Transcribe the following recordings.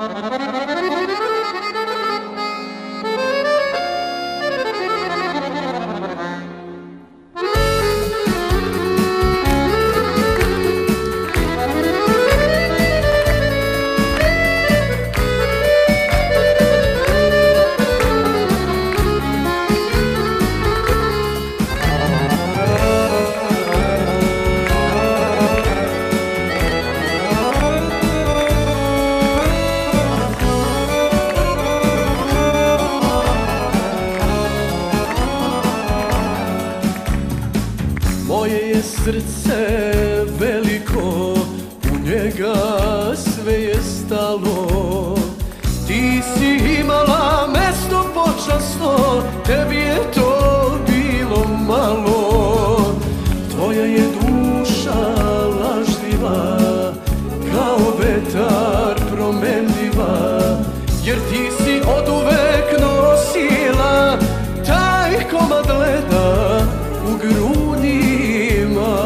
Moje je srce veliko, u njega sve je stalo. Ti si imala mesto počasno, tebi je to bilo malo. Tvoja je duša lažljiva, kao vetar promenljiva, jer ti si oduvek nosila taj komad leda u grudima.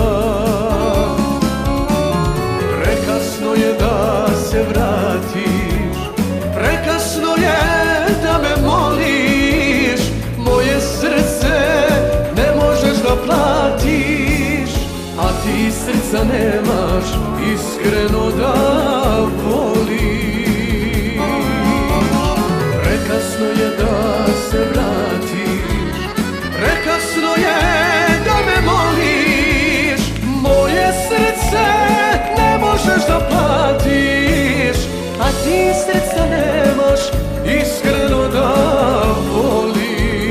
Prekasno je da se vratiš, prekasno je da me moliš. Moje srce ne možeš da platiš, a ti srca nemaš iskreno da voliš. Prekasno je da se vratiš, prekasno je da me moliš. Moje srce ne možeš da platiš, a ti srca nemaš iskreno da voliš.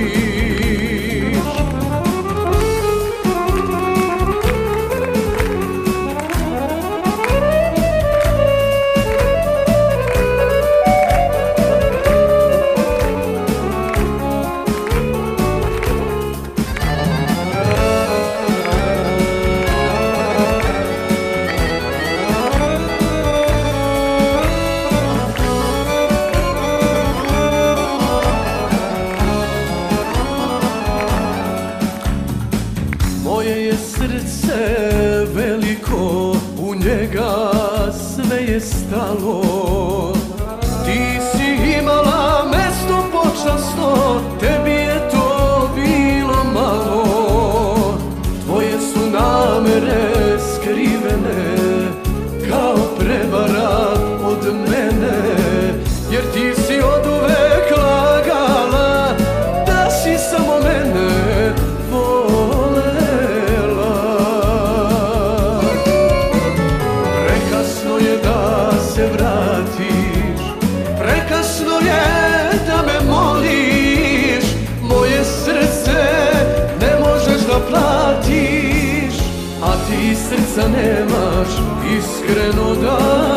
Moje je srce veliko, u njega sve je stalo. Ti si imala mesto počasno, tebi je to bilo malo. Tvoje su namere skrivene, kao prevara od mene, jer ti si oduvek lagala da si samo mene volela. Prekasno je da se vratiš, prekasno je da me moliš. Moje srce ne možeš da platiš, a ti srca nemaš iskreno da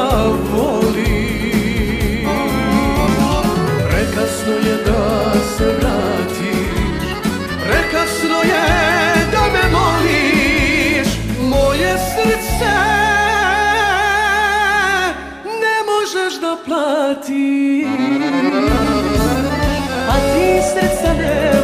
voliš. Prekasno je da se vratiš, prekasno je da me moliš. Moje srce ne možeš da platiš, a ti srca nemaš